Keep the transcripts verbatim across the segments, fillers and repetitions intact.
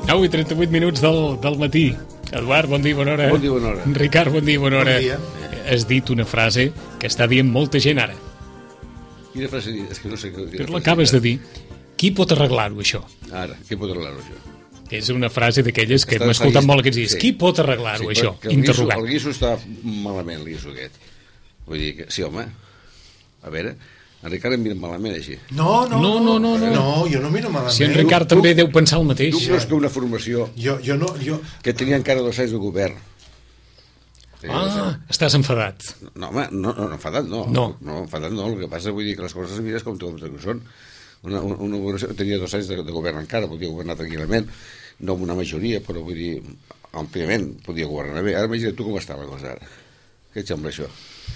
nou i trenta-vuit minuts del, del matí. Eduard, bon dia, bona hora. Bon dia, bona hora. Ricard, bon dia, bona hora. Bon dia. Has dit una frase que està dient molta gent ara. Quina frase dit? És que no sé què... Tu l'acabes de dir. Qui pot arreglar-ho, això? Ara, qui pot arreglar-ho, això? És una frase d'aquelles que Està hem escoltat seguís- molt aquests dies. sí. Qui pot arreglar-ho, Sí, això? perquè el guiso, Interrogat. el guiso està malament, el guiso aquest. Vull dir que... Sí, home. A veure, en Ricard em mira malament, així. No, no, No, no, no, no. No, jo no miro malament. Si en Ricard tu- també deu pensar el mateix. Tu creus que una formació Jo, jo no... Jo... que tenia encara dos anys de govern... Ah, estàs enfadat. No, home, no, no, no enfadat, no. No. No, enfadat no. El que passa, vull dir que les coses mires com tu com són. Una, una, una governació tenia dos anys de, de govern encara, podia governar tranquil·lament, no amb una majoria, però vull dir, àmpliament podia governar bé. Ara imagina't tu com està la cosa ara. Què et sembla això?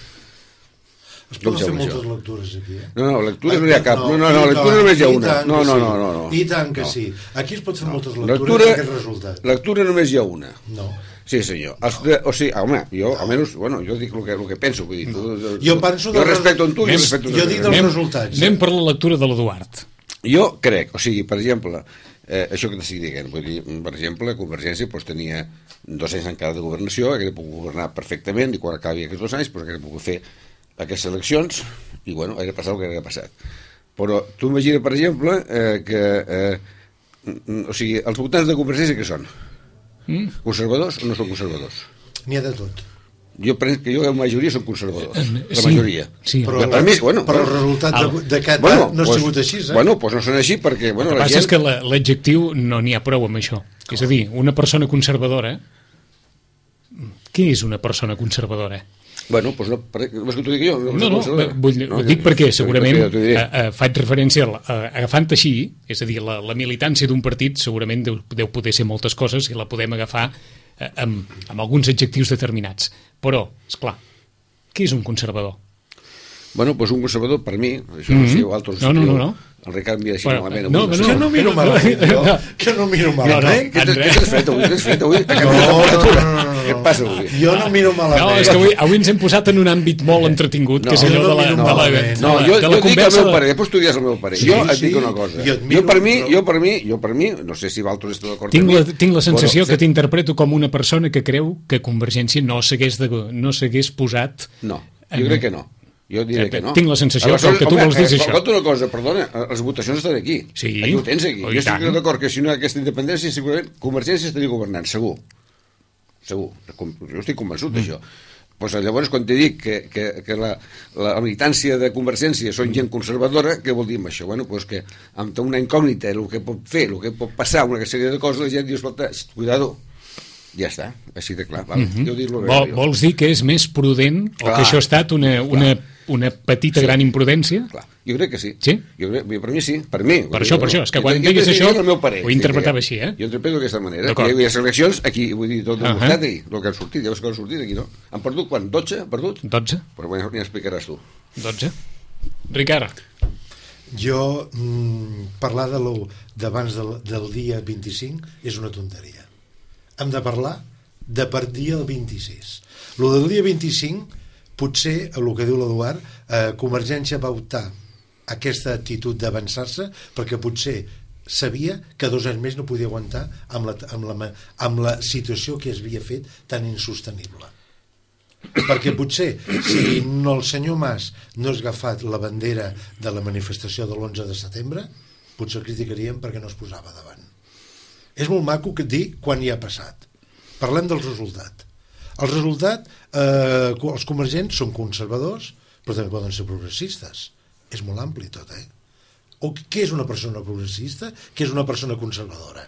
Es poden fer sembla moltes això? lectures aquí, eh? No, no, lectures no hi ha cap. No, no, i no, tant, lectura només hi ha i una. tant No, que no, sí. no, no, no. I tant que No. sí. Aquí es pot fer moltes lectures Lectura, d'aquest resultat. lectura només hi ha una. No. Sí, senyor. Els, de, o sigui, home, jo, almenys, bueno, jo dic el que, el que penso, vull dir, tu, Jo tu- penso jo del- respecto en tu i Anem- respecto en jo tu. dic dels Anem, resultats. anem per la lectura de l'Eduard. Jo crec, o sigui, per exemple, eh, això que t'estic dient, vull dir, per exemple, Convergència doncs, tenia dos anys encara de governació, que pogut governar perfectament, i quan acabi aquests dos anys, doncs, que pogut fer aquestes eleccions, i bueno, hauria passat el que hauria passat. Però tu imagina, per exemple, eh, que, eh, o sigui, els votants de Convergència què són? Mm? Conservadors o no són conservadors? N'hi ha de tot. Jo penso que jo la majoria són conservadors, la Sí, majoria. sí. Però, Per mi, bueno, però el bueno, resultat el- de- d'aquest bueno, any no ha pues, sigut així, eh? Bueno, doncs no són així perquè... Bueno, El que la passa gent... és que la- l'adjectiu no n'hi ha prou amb això. És a dir, una persona conservadora... Què és una persona conservadora? Bueno, doncs no, per, vols que t'ho digui jo? No, no, vull, no, dic perquè segurament eh, eh, faig referència a, a, agafant així, és a dir, la, la militància d'un partit segurament deu, deu poder ser moltes coses i la podem agafar eh, amb, amb alguns adjectius determinats. Però, és clar, què és un conservador? Bueno, doncs un conservador, per mi, això no sé, o altres... No, no, no, no. El Ricard em mira així Bueno, malament. no, avui, no, Que no miro malament, jo. Que no miro No, no. malament. Què t'has- què t'has fet avui? Què t'has fet avui? No, no, no, no, no. Què et passa avui? Jo no miro malament. No, és que avui, avui ens hem posat en un àmbit molt entretingut, No, que és allò jo no de la, miro de la, malament. de No, la, jo, de jo la dic el conversa... meu de- pare, després tu diràs el meu pare. Sí, jo et sí, dic una cosa. jo Jo, et miro, per mi, però- jo per mi, jo per mi, no sé si Valtros està d'acord Tinc amb la, mi, tinc la sensació però- que t'interpreto com una persona que creu que Convergència no s'hagués de, no s'hagués posat... No, jo crec que no. Jo diré que no. Tinc la sensació Aleshores, que tu home, vols dir eh, això. Escolta una cosa, perdona, les votacions estan aquí. Sí. Aquí ho tens, aquí. Oh, i jo estic tant. d'acord que si no hi ha aquesta independència, segurament Convergència estaria governant, segur. Segur. Com- Jo estic convençut Mm. d'això. Pues, llavors, quan t'he dit que, que, que la, la militància de Convergència són gent conservadora, què vol dir amb això? Bueno, pues que amb una incògnita, el que pot fer, el que pot passar, una sèrie de coses, la gent diu, escolta, cuidado, ja està, així de clar. Val? Mm -hmm. Jo dir-lo bé. Vol, jo. vols dir que és més prudent o Clar. que això ha estat una, una, una petita Sí. gran imprudència? Clar, jo crec que sí. Sí? Jo crec, per mi sí, per mi. Per això, per això, és que Jo- quan jo diguis t'he això, dit el meu parer. ho interpretava així, eh? Jo interpreto d'aquesta manera. D'acord. Hi havia les eleccions, aquí, vull dir, tot Ahà. demostrat aquí, el que han sortit, ja veus que han sortit aquí, no? Han perdut, quan? dotze? Han perdut? dotze? Però bueno, ja explicaràs tu. dotze? Ricard? Jo, mm, parlar de lo d'abans del, del dia vint-i-cinc és una tonteria. Hem de parlar de partir el vint-i-sis. Lo del dia vint-i-cinc, potser, el que diu l'Eduard, eh, Convergència va optar aquesta actitud d'avançar-se perquè potser sabia que dos anys més no podia aguantar amb la, amb la, amb la situació que es havia fet tan insostenible. Perquè potser si no el senyor Mas no hagués agafat la bandera de la manifestació de l'onze de setembre, potser el criticaríem perquè no es posava davant. És molt maco que dir quan hi ha passat. Parlem del resultat. El resultat, eh, els convergents són conservadors, però també poden ser progressistes. És molt ampli tot, eh? O què és una persona progressista? Què és una persona conservadora?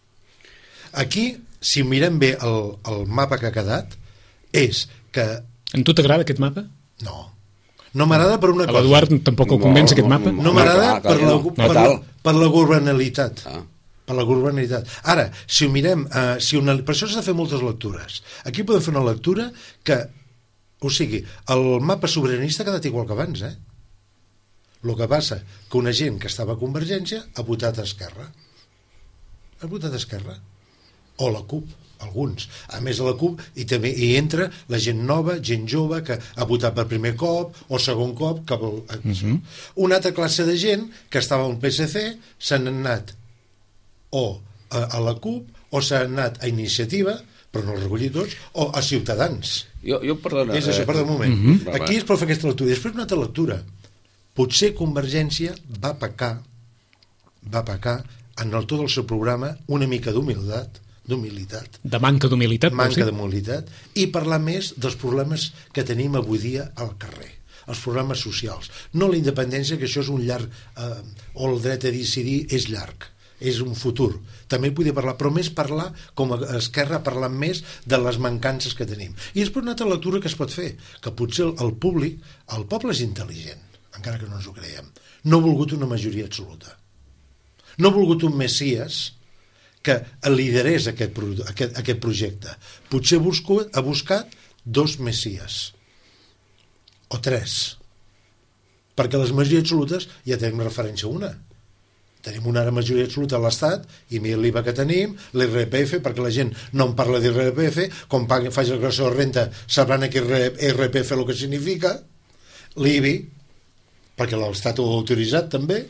Aquí, si mirem bé el, el mapa que ha quedat, és que... A tu t'agrada aquest mapa? No. No m'agrada per una A cosa. l'Eduard tampoc el convenç, No, aquest no, mapa? No m'agrada clar, clar per, que la, no. per, No la, tal. per la governabilitat. Ah. Per la governabilitat. Ara, si ho mirem, eh, si una, per això s'ha de fer moltes lectures. Aquí podem fer una lectura que, o sigui, el mapa sobiranista ha quedat igual que abans, eh? El que passa que una gent que estava a Convergència ha votat a Esquerra. Ha votat a Esquerra. O la CUP, alguns. A més de la CUP, i també hi entra la gent nova, gent jove, que ha votat per primer cop o segon cop. Que vol... uh-huh. Una altra classe de gent que estava al P S C s'han anat o a, a la CUP, o s'ha anat a Iniciativa, però no els recollit tots, o a Ciutadans. Jo, jo perdona... És això, perdó un moment. Mm-hmm. Aquí es pot fer aquesta lectura. Després una altra lectura. Potser Convergència va pecar, va pecar en el tot el seu programa una mica d'humilitat, d'humilitat. De manca d'humilitat? Manca d'humilitat. I parlar més dels problemes que tenim avui dia al carrer, els problemes socials. No la independència, que això és un llarg... Eh, o el dret a decidir és llarg, és un futur. També podria parlar, però més parlar, com a Esquerra, parlant més de les mancances que tenim. I després una altra lectura que es pot fer, que potser el públic, el poble és intel·ligent, encara que no ens ho creiem, no ha volgut una majoria absoluta. No ha volgut un Messies que liderés aquest, aquest, aquest projecte. Potser busco, ha buscat dos Messies, o tres, perquè les majories absolutes ja tenim referència a una. Tenim una majoria absoluta a l'Estat i mira l'I V A que tenim, l'I R P F, perquè la gent no en parla d'I R P F, com faig la declaració de renta sabran que I R P F el que significa, l'I B I, perquè l'Estat ho ha autoritzat també,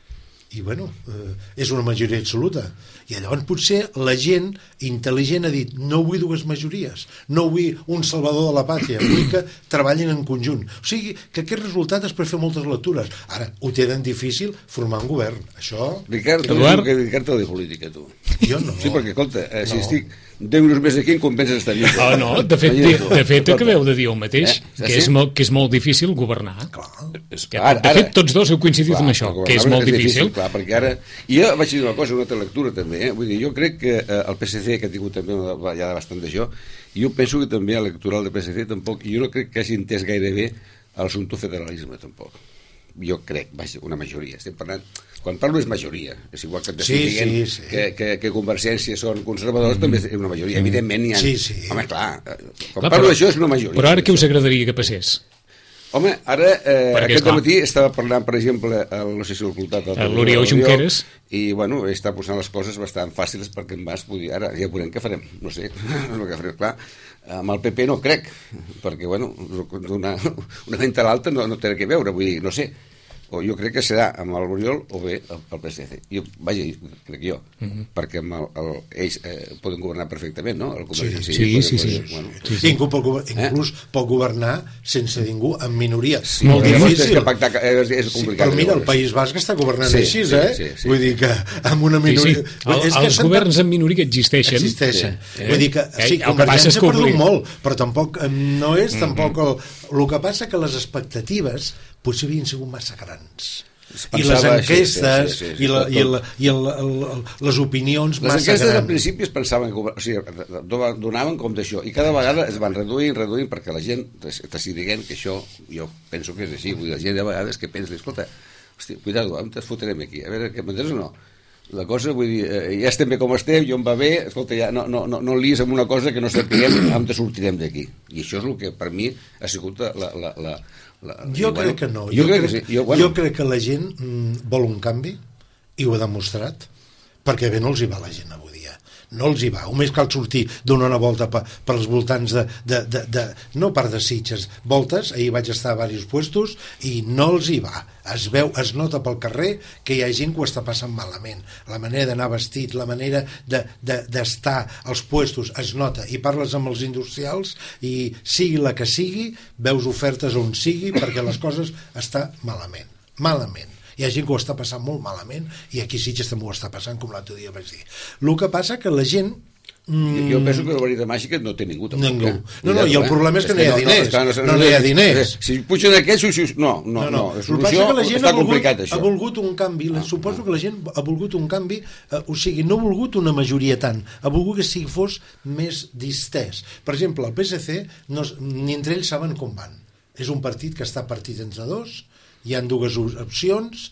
i bueno, eh, és una majoria absoluta. I llavors potser la gent intel·ligent ha dit no vull dues majories, no vull un salvador de la pàtria, vull que treballin en conjunt. O sigui, que aquest resultat es pot fer moltes lectures. Ara, ho tenen difícil formar un govern. Això... Ricard, tu dius que dedicar-te a la política, tu. Jo no. Sí, perquè, escolta, eh, si no. estic deu euros més aquí em compenses estar millor. Oh, no, de fet, de, de fet acabeu de dir el mateix, eh? que, és molt, que és molt difícil governar. Clar. Que, ara, de fet, tots dos heu coincidit clar, en això, que és molt és difícil. difícil. Clar, perquè ara... I jo vaig dir una cosa, una altra lectura també, eh? Vull dir, jo crec que eh, el P S C, que ha tingut també una ballada bastant d'això, jo penso que també l'electoral del P S C tampoc, jo no crec que hagi entès gaire bé l'assumpte federalisme, tampoc. Jo crec, vaja, una majoria. Estem parlant... Quan parlo és majoria, és igual que et sí, diguent sí, sí. que, que, que Convergència són conservadors, mm. també és una majoria. Mm. Evidentment hi ha... Sí, sí. Home, clar, quan clar, parlo però, d'això és una majoria. Però ara què us agradaria que passés? Home, ara, eh, aquest matí estava parlant, per exemple, el, no sé si ho he ocultat... L'Oriol Junqueras. I, bueno, està posant les coses bastant fàcils perquè em vas poder... Ara ja veurem què farem, no sé, el que farem, clar. Amb el P P no crec, perquè, bueno, una, una venta a l'alta no, no té què veure, vull dir, no sé. O jo crec que serà amb l'Oriol o bé el P S C. Jo, vaja, crec jo, uh-huh. perquè amb el, el, ells eh, poden governar perfectament, no? El sí, sí, sí, sí, sí. Bueno. sí, sí. Inclús, pot, inclús eh? pot governar sense ningú, en minoria. Sí, molt difícil. És, pactar, és, és complicat. Sí, però mira, el País Basc està governant sí, així, sí, eh? Sí, sí, Vull dir que amb una minoria... Sí, sí. El, és que els governs en minoria existeixen. Existeixen. Sí. Vull dir que, eh? sí, Convergència ha perdut molt, però tampoc no és, mm-hmm. tampoc... El, el que passa que les expectatives potser havien sigut massa grans. I les enquestes sí, sí, sí, sí, i, la, i, la, i el, el, el, les opinions les massa enquestes grans. Al principi es pensaven que, o sigui, donaven com d'això i cada vegada es van reduint, reduint perquè la gent t'estic dient que això jo penso que és així, vull dir, la gent de vegades que pensa, escolta, hosti, cuidado, on ens fotrem aquí, a veure, que m'entens o no? La cosa, vull dir, eh, ja estem bé com estem, jo em va bé, escolta, ja no, no, no, no lies amb una cosa que no sapiguem on te sortirem d'aquí. I això és el que per mi ha sigut la... la, la, la jo i, crec bueno, que no. Jo, jo, crec, que sí. jo, bueno. jo crec que la gent mm, vol un canvi, i ho ha demostrat, perquè bé no els hi va la gent avui dia. No els hi va. Només cal sortir donar una volta per, per als voltants de, de, de, de... No per de Sitges, voltes, ahir vaig estar a diversos puestos, i no els hi va. Es veu, es nota pel carrer que hi ha gent que ho està passant malament. La manera d'anar vestit, la manera d'estar de, de, als puestos es nota, i parles amb els industrials i sigui la que sigui, veus ofertes on sigui perquè les coses estan malament, malament. Hi ha gent que ho està passant molt malament i aquí Sitges també ho està passant, com l'altre dia vaig dir. El que passa que la gent... Mm... Jo penso que la varita màgica no té ningú. Tampoc, ningú. Eh? No, no, i el problema és que no hi ha diners. No, no, no, no, no hi ha diners. Si pugen aquests, no, no, no. La solució està complicat, això. Ha volgut un canvi, ah, suposo ah. que la gent ha volgut un canvi, eh, o sigui, no ha volgut una majoria tant, ha volgut que sigui fos més distès. Per exemple, el P S C, no, ni entre ells saben com van. És un partit que està partit entre dos, hi ha dues opcions,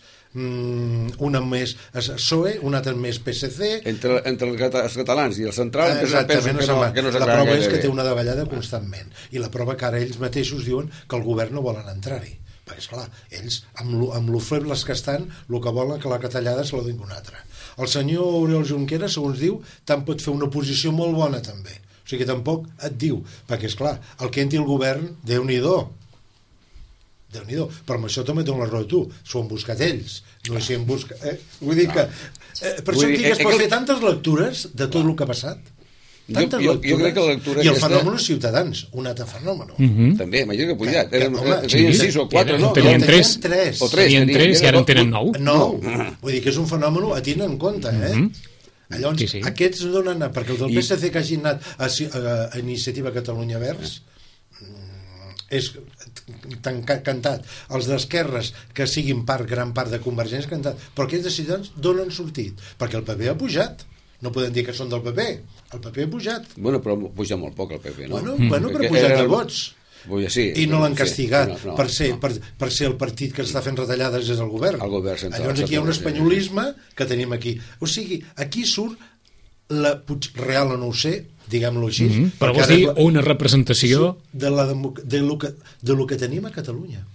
una més S O E, una altra més P S C, entre, entre els catalans i el central, que exactament, que no, que no la prova és que té una davallada constantment, i la prova que ara ells mateixos diuen que el govern no volen entrar-hi, perquè esclar, ells amb lo, amb lo febles que estan, el que volen que la catallada se la doni una altra. El senyor Oriol Junqueras, segons diu, tant pot fer una posició molt bona també, o sigui que tampoc et diu, perquè esclar, el que entri el govern, Déu-n'hi-do, Déu-n'hi-do. Però amb això també dono la raó a tu. S'ho han buscat ells. No s'hi han buscat... Eh? Vull dir que... Eh, per això dic que es pot fer tantes lectures de tot el que ha passat. Tantes jo, jo, jo crec que la lectura I el aquesta... fenomen Ciutadans, un altre fenomen. Mm -hmm. També, imagina que pujar. Tenien sí, sis o quatre, no? Tenien tres. tres. O tres. Tenien tres i ara en tenen nou. Nou. Vull dir que és un fenomen a tenir en compte, eh? Mm -hmm. Llavors, sí, sí. aquests donen... Perquè el del P S C que hagi anat a, a, a Iniciativa Catalunya Verds és tan cantat. Els d'esquerres que siguin part, gran part de Convergència, cantat. Però aquests de Ciutadans donen sortit. Perquè el P P ha pujat. No podem dir que són del P P. El P P ha pujat. Bueno, però puja molt poc el P P, no? Bueno, mm. bueno però ha pujat de vots. Sí, I no l'han castigat sí, no, no, per, ser, no. per, per ser el partit que està fent retallades és el govern. El govern central. Llavors aquí hi ha un espanyolisme que tenim aquí. O sigui, aquí surt la real o no ho sé, diguem-lo així. Mm -hmm. Però vols dir la, una representació... De, la, de, lo que, de lo que tenim a Catalunya.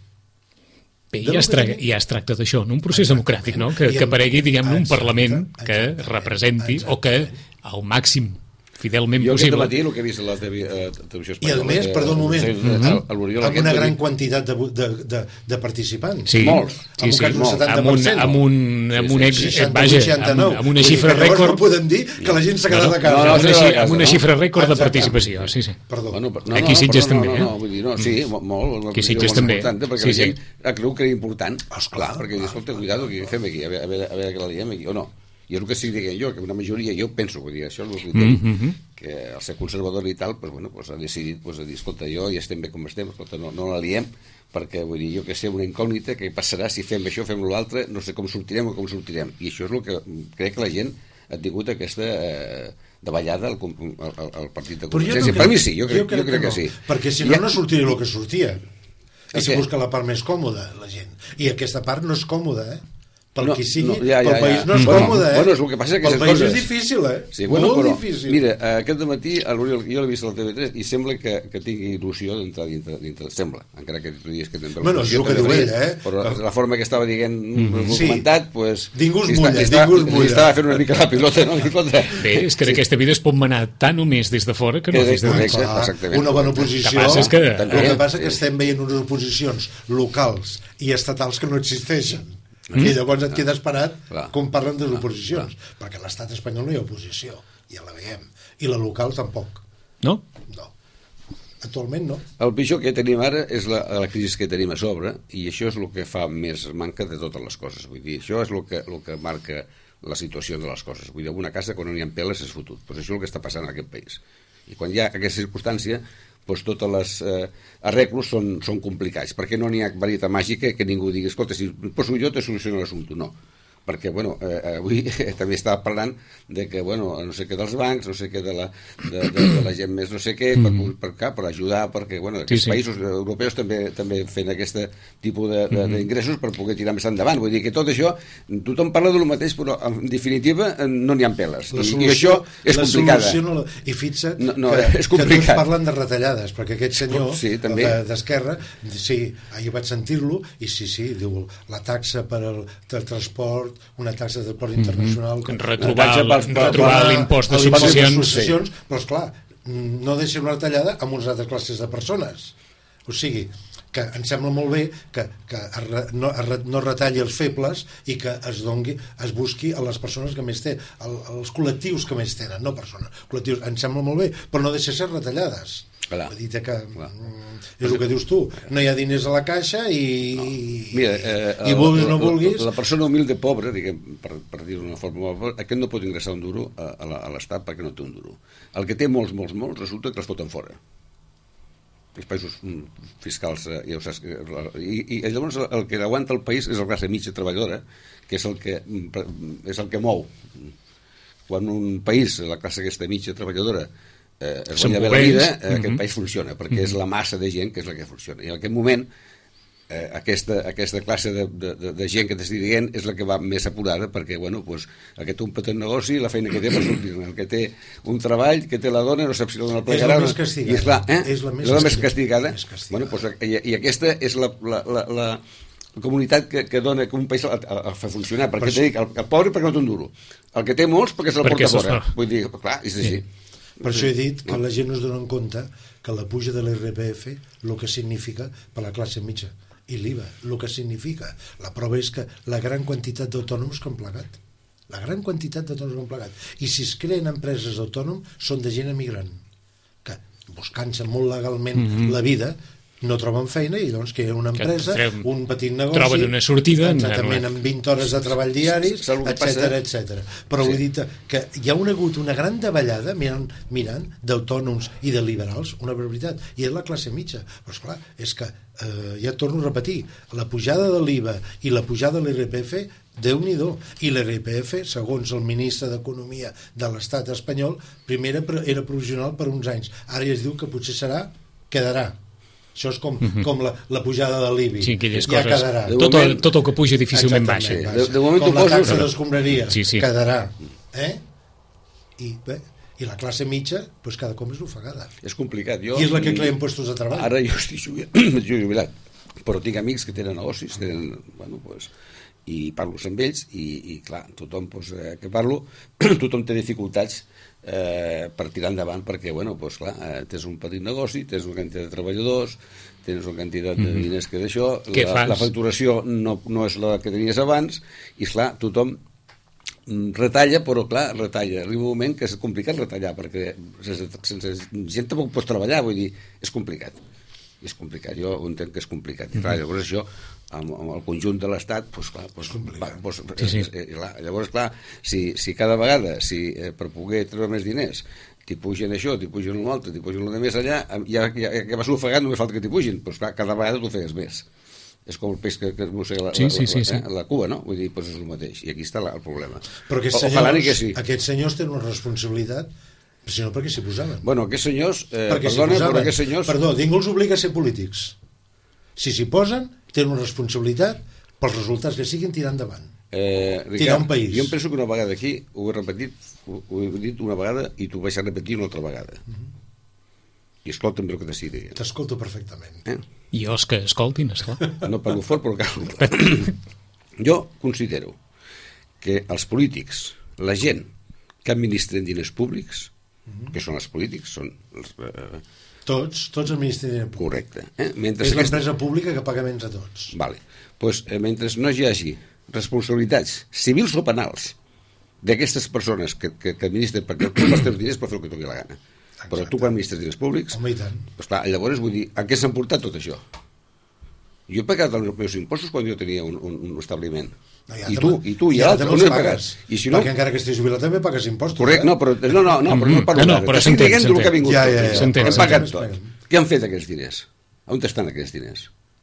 Bé, ja, es tracta, ja es tracta d'això, en un procés democràtic, no? Que, que aparegui, diguem-ne, un Parlament que representi o que al màxim fidelment jo possible. Jo aquest matí el que he vist a la televisió espanyola... I a més, perdó un moment, amb una gran quantitat de, de, de, de participants. Sí, molts. Sí, sí, amb un setanta per cent. Amb un, amb un, ex, vaja, amb, amb una xifra rècord... No podem dir que la gent s'ha quedat a casa. No, no, amb, una, amb una xifra rècord de participació, sí, sí. Perdó. Bueno, no, aquí Sitges també, no, eh? No, vull dir, no, sí, molt. Aquí Sitges també. Perquè sí, la sí. gent creu que era important. Esclar, perquè, escolta, cuidado, què fem aquí? A veure, a veure, a veure que la diem aquí, o no? I és el que estic dient jo, que una majoria, jo penso, vull dir, això és el criteri, mm -hmm. que al ser conservador i tal, pues, bueno, pues, ha decidit pues, a dir, escolta, jo ja estem bé com estem, escolta, no, no la liem, perquè, vull dir, jo que sé, una incògnita, què passarà si fem això, fem l'altre, no sé com sortirem o com sortirem. I això és el que crec que la gent ha tingut aquesta eh, davallada al, al, al partit de Convergència. Per mi sí, jo crec, jo crec, jo crec que, que no, sí. Perquè si no, ja... no sortiria el que sortia. I se busca la part més còmoda, la gent. I aquesta part no és còmoda, eh? Pel no, que sigui, no, ja, ja, pel país ja. no és bueno, còmode, eh? Bueno, és el que passa que pel país coses... és difícil, eh? Sí, bueno, molt però, difícil. Mira, aquest matí l'Oriol, jo l'he vist a la T V tres i sembla que, que tingui il·lusió d'entrar dintre, dintre, sembla, encara que tu dius que tindrà bueno, és el que diu ell, eh? Però la forma que estava dient mm, documentat, sí. pues... Ningú es si mulla, està, ningú es mulla. Estava fent una mica la pilota, no? Bé, és que sí. aquesta vida es pot manar tant o més des de fora que no des de dins. Exactament. Una bona oposició... El que passa és que, el que, passa que estem veient unes oposicions locals i estatals que no existeixen. Mm. I llavors et quedes parat clar. Com parlen de les oposicions, clar. Perquè a l'estat espanyol no hi ha oposició, ja la veiem, i la local tampoc. No? No. Actualment no. El pitjor que tenim ara és la, la crisi que tenim a sobre, i això és el que fa més manca de totes les coses. Vull dir, això és el que, el que marca la situació de les coses. Vull dir, una casa quan no hi ha peles és fotut. Pues això és el que està passant en aquest país. I quan hi ha aquesta circumstància, doncs totes les eh, arreglos són, són complicats, perquè no n'hi ha varietat màgica que ningú digui, escolta, si poso jo te soluciono l'assumpte. No, perquè, bueno, eh, avui eh, també estava parlant de que, bueno, no sé què dels bancs, no sé què de la, de, de, de la gent més no sé què, per, per, per, per ajudar, perquè, bueno, aquests sí, sí. països europeus també també fent aquest tipus d'ingressos per poder tirar més endavant. Vull dir que tot això, tothom parla del mateix, però en definitiva no n'hi ha peles. I, i això és complicada. No la... I fixa't no, no, que, és que tots parlen de retallades, perquè aquest senyor sí, d'Esquerra, sí, ahir vaig sentir-lo, i sí, sí, diu, la taxa per al transport, una taxa de port internacional... Mm-hmm. Retrobar l'impost de successions. Sí. Però, esclar, no deixem una retallada amb unes altres classes de persones. O sigui, que em sembla molt bé que, que es, no, es, no retalli els febles i que es dongui, es busqui a les persones que més tenen, als col·lectius que més tenen, no persones, col·lectius, em sembla molt bé, però no deixa ser retallades. Vull dir que clar. És el que dius tu, no hi ha diners a la caixa i, no. Mira, eh, i vulguis o no vulguis la, la persona humilde pobre, diguem, per, per dir-ho d'una forma molt, aquest no pot ingressar un duro a, a l'Estat perquè no té un duro. El que té molts, molts, molts resulta que els foten fora. Els països fiscals eh, ja ho saps, i, i llavors el que aguanta el país és la classe mitja treballadora, que és el que és el que mou. Quan un país, la classe aquesta mitja treballadora eh, es guanya bé la vida, eh, uh-huh. aquest país funciona, perquè uh-huh. és la massa de gent que és la que funciona. I en aquest moment eh, aquesta, aquesta classe de, de, de gent que t'estic dient és la que va més apurada, perquè bueno, pues, el que té un petit negoci, la feina que té per sortir, el que té un treball, que té la dona, no sap si la dona plegarà. És la més castigada. I esclar, eh? És la més, és la més castigada. Més castigada. Bueno, pues, i, I aquesta és la... la, la, la la comunitat que, que dona que un país a, a, a fer funcionar, perquè per t'he dit, el, el pobre perquè no té un duro, el que té molts perquè se la porta fora, vull dir, clar, és així. Sí. Per això he dit que la gent no es dona compte que la puja de l'I R P F el que significa per la classe mitja i l'I V A, el que significa. La prova és que la gran quantitat d'autònoms que han plegat. La gran quantitat d'autònoms que han plegat. I si es creen empreses d'autònoms, són de gent emigrant, que buscant-se molt legalment mm-hmm. la vida, no troben feina i llavors que hi ha una empresa, trem, un petit negoci, troben una sortida exactament amb vint hores de treball diaris, etcètera, etcètera. Però sí. Vull dir que hi ha un, hagut una gran davallada mirant, mirant d'autònoms i de liberals, una barbaritat, i és la classe mitja. Però esclar, és que eh, ja torno a repetir, la pujada de l'I V A i la pujada de l'I R P F, Déu-n'hi-do. I l'I R P F, segons el ministre d'Economia de l'estat espanyol, primer era provisional per uns anys, ara ja es diu que potser serà, quedarà. Això és com, mm-hmm. com la, la pujada de l'I B I. Sí, aquelles ja coses. Quedarà. Tot, el, tot el que puja difícilment baixa. baixa. De, de moment com la taxa d'escombraria sí, sí. quedarà. Eh? I, bé, I la classe mitja, pues cada cop és ofegada. És complicat. Jo, I és la que crea impostos de treball. Ara jo estic jubilat, jubilat, però tinc amics que tenen negocis, tenen, bueno, pues, i parlo amb ells, i, i clar, tothom pues, eh, que parlo, tothom té dificultats Eh, per tirar endavant perquè, bueno, pues, clar, eh, tens un petit negoci, tens una quantitat de treballadors, tens una quantitat de diners que d'això, la, la facturació no, no és la que tenies abans i, clar, tothom retalla, però, clar, retalla. Arriba un moment que és complicat retallar perquè sense, sense gent tampoc pots treballar, vull dir, és complicat. És complicat, jo entenc que és complicat. I, clar, llavors això, amb, amb el conjunt de l'Estat, doncs, clar, doncs, va, doncs, sí, sí. Eh, clar, llavors, clar, si, si cada vegada, si eh, per poder treure més diners, t'hi pugen això, t'hi pugen l'altre, t'hi pugen el més allà, ja, ja, ja vas ofegat, només falta que t'hi pugin, doncs, clar, cada vegada t'ho feies més. És com el peix que, que mossega la, sí, sí, la, sí, la, sí. eh, la Cuba, no? Vull dir, doncs és el mateix. I aquí està la, el problema. Però aquests senyors, que sí. aquests senyors tenen una responsabilitat. Si no, per què s'hi posaven? Bueno, aquests senyors, eh, perdona, però aquests senyors... Perdó, ningú els obliga a ser polítics. Si s'hi posen, tenen una responsabilitat pels resultats que siguin tirar endavant. Eh, Ricard, tirar un país. Jo em penso que una vegada aquí, ho he repetit, ho, ho he dit una vegada i t'ho vaig a repetir una altra vegada. Uh-huh. I escolta'm el que t'estic dient. T'escolto perfectament. Eh? I els que escoltin, esclar. No parlo fort, però cal. Jo considero que els polítics, la gent que administren diners públics, que són els polítics, són els... Eh... Tots, tots administren diners públics. Correcte. Eh? Mentre és aquesta... l'empresa pública que paga menys a tots. Vale. Pues, eh, mentre no hi hagi responsabilitats civils o penals d'aquestes persones que, que, que administren, perquè tu els teus diners per fer el que tu la gana. Exacte. Però tu quan administres diners públics... Home, i tant. Pues, clar, llavors vull dir, a què s'han portat tot això? Jo he pagat els meus impostos quan jo tenia un, un, un establiment. No, ja I tu, i tu, i l'altre, on he pagat? I si no... Perquè encara que estiguis jubilat també pagues impostos. Correcte, eh? no, però no, no, no, però no parlo no, no, però estic dient del que ha vingut ja, tot. Ja, ja, ja. Hem pagat tot. Què han fet aquests diners? On estan aquests diners?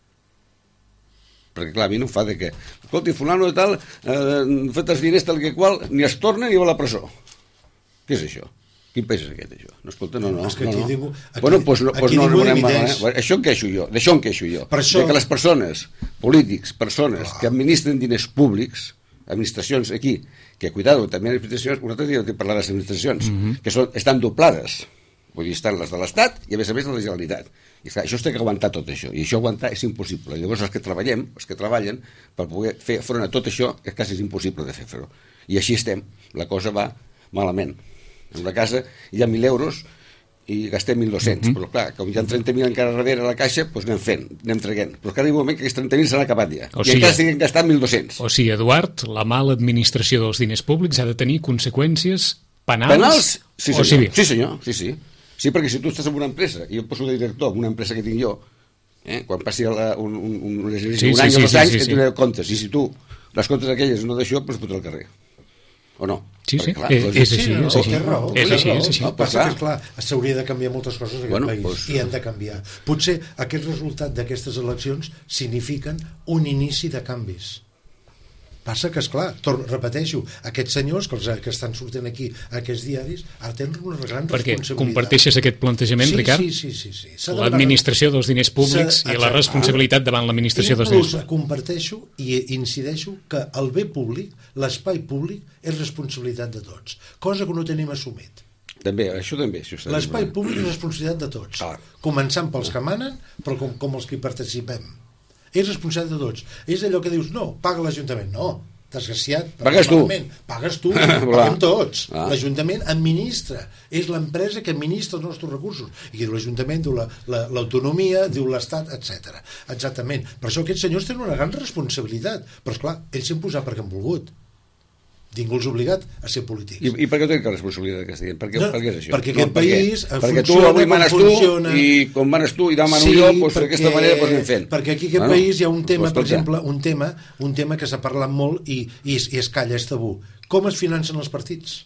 Perquè, clar, a mi no em fa de què. Escolti, fulano de tal, eh, fet els diners tal que qual, ni es torna ni va a la presó. Què és això? Quin país és aquest, això? No, escolta, no, no. És que aquí no, no. Digo, aquí, bueno, doncs no, pues no, no, no, no, això em queixo jo, d'això em queixo jo. Per això... De que les persones, polítics, persones que administren diners públics, administracions aquí, que cuidado, també administracions, un altre dia he parlat de les administracions, mm-hmm. que són, estan doblades, vull dir, estan les de l'Estat i a més a més de la Generalitat. I clar, això es té que aguantar tot això, i això aguantar és impossible. Llavors els que treballem, els que treballen, per poder fer front a tot això, és quasi impossible de fer front. I així estem, la cosa va malament. En la casa hi ha mil euros i gastem mil dos-cents, mm-hmm. però clar, com hi ha trenta mil encara darrere a la caixa, doncs anem fent, anem traient. Però cada moment que aquests trenta mil s'han acabat ja, o i sigui, encara estiguen gastant mil dos-cents. O sigui, Eduard, la mala administració dels diners públics ha de tenir conseqüències penals, penals? Sí, o civils? Sí, senyor, sí, sí. Sí, perquè si tu estàs en una empresa, i jo poso de director en una empresa que tinc jo, eh, quan passi la, un, un, un, un, sí, un any sí, o dos sí, anys, sí, sí, et donaré comptes, i si tu les comptes aquelles no d'això, doncs fotrà al carrer. O no? Sí, sí, clar, és, és així, sí, no, és així. Raó, és així, és així. No, passa que, clar, s'hauria de canviar moltes coses en aquest bueno, país, pues... i han de canviar. Potser aquest resultat d'aquestes eleccions signifiquen un inici de canvis. Passa que, esclar, repeteixo, aquests senyors que, els, que estan sortint aquí a aquests diaris, ara tenen una gran Perquè responsabilitat. Perquè comparteixes aquest plantejament, sí, Ricard? Sí, sí, sí. sí. L'administració dels diners públics i la responsabilitat davant l'administració dels diners públics. Inclús comparteixo i incideixo que el bé públic, l'espai públic, és responsabilitat de tots, cosa que no tenim assumit. També, això també. Això l'espai públic és responsabilitat de tots, ah. començant pels que manen, però com, com els que hi participem. És responsabilitat de tots. És allò que dius, no, paga l'Ajuntament. No, desgraciat, pagues tu, pagues tu, paguem tots. Ah. L'Ajuntament administra, és l'empresa que administra els nostres recursos, i diu l'Ajuntament, diu l'autonomia, la, diu l'Estat, etcètera. Exactament. Per això aquests senyors tenen una gran responsabilitat, però esclar, ells s'han posat perquè han volgut. Ningú els ha obligat a ser polítics. I, i per què tenen que responsabilitat que estiguin? Per què, no, per què és això? Perquè aquest no, país perquè, perquè tu avui manes tu funciona... i quan manes tu i demano sí, jo, doncs d'aquesta manera doncs anem fent. Perquè aquí aquest bueno, país hi ha un tema, per exemple, un tema, un tema que s'ha parlat molt i, i, i es calla, és tabú. Com es financen els partits?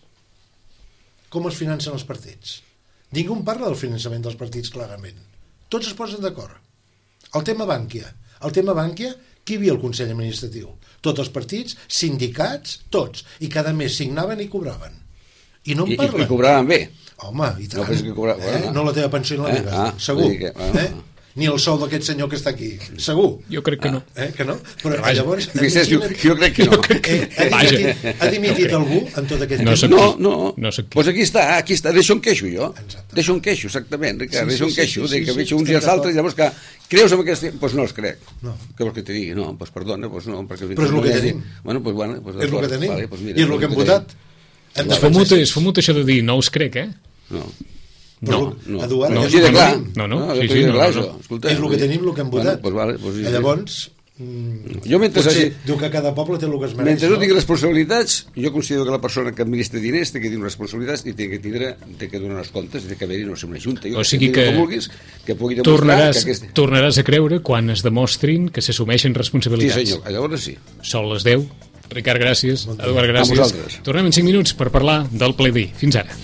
Com es financen els partits? Ningú parla del finançament dels partits, clarament. Tots es posen d'acord. El tema Bànquia. El tema Bànquia, qui hi havia al Consell Administratiu? Tots els partits, sindicats, tots. I cada mes signaven i cobraven. I no en parlen. I, i cobraven bé. Home, i tant. No, que cobra... eh? no la teva pensió i la meva. Eh? Ah, segur. Que... Ah, eh? Ni el sou d'aquest senyor que està aquí. Segur. Jo crec que no. Eh, que no? Però Però llavors... Vicent, jo, jo crec que no. Jo crec que... Eh, ha dimitit, ha dimitit no algú en tot aquest no temps? No, no. no doncs pues aquí està, aquí està. Deixo un queixo, jo. Exacte. Deixo un queixo, exactament. Ricard. Sí, Deixo un queixo, sí, sí, sí, de que veig sí, uns i els altres, llavors que creus en aquest... Doncs pues no els crec. No. Què vols que t'hi digui? No, doncs pues perdona, doncs no. Perquè però és el que tenim. Bueno, pues, bueno, pues, és el que tenim. Vale, pues mira, I és el que hem votat. És fumut, és fumut això de dir no els crec, eh? No. No, no, Eduard, no, sí, de clar. No, no, no, sí, sí, no, clar, no, no. Escolta, és el que tenim, el que hem votat. Bueno, pues vale, pues sí, llavors, mm, jo mentre potser hagi... diu que cada poble té el que es mereix. Mentre no tingui responsabilitats, jo considero que la persona que administra diners té que tenir responsabilitats i té que tindre, té que donar els comptes i té que haver-hi, no sé, una junta. Jo o sigui que, que, vulguis, que pugui tornaràs, que aquest... tornaràs a creure quan es demostrin que s'assumeixen responsabilitats. Sí, senyor, llavors sí. Sol les deu. Ricard, gràcies. Bon Eduard, gràcies. Tornem en cinc minuts per parlar del ple dir. Fins ara.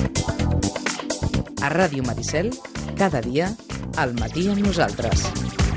A Ràdio Maricel, cada dia, al matí amb nosaltres.